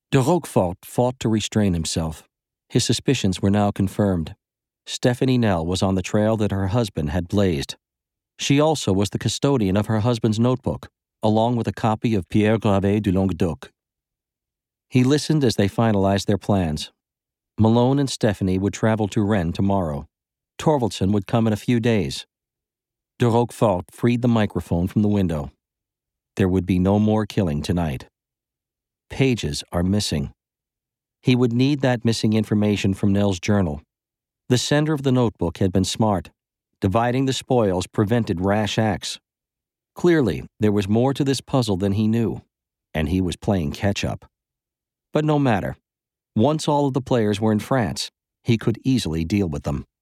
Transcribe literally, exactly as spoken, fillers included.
De Roquefort fought to restrain himself. His suspicions were now confirmed. Stephanie Nell was on the trail that her husband had blazed. She also was the custodian of her husband's notebook, along with a copy of Pierre Gravé du Languedoc. He listened as they finalized their plans. Malone and Stephanie would travel to Rennes tomorrow. Torvaldsen would come in a few days. De Roquefort freed the microphone from the window. There would be no more killing tonight. Pages are missing. He would need that missing information from Nell's journal. The sender of the notebook had been smart. Dividing the spoils prevented rash acts. Clearly, there was more to this puzzle than he knew, and he was playing catch-up. But no matter. Once all of the players were in France, he could easily deal with them.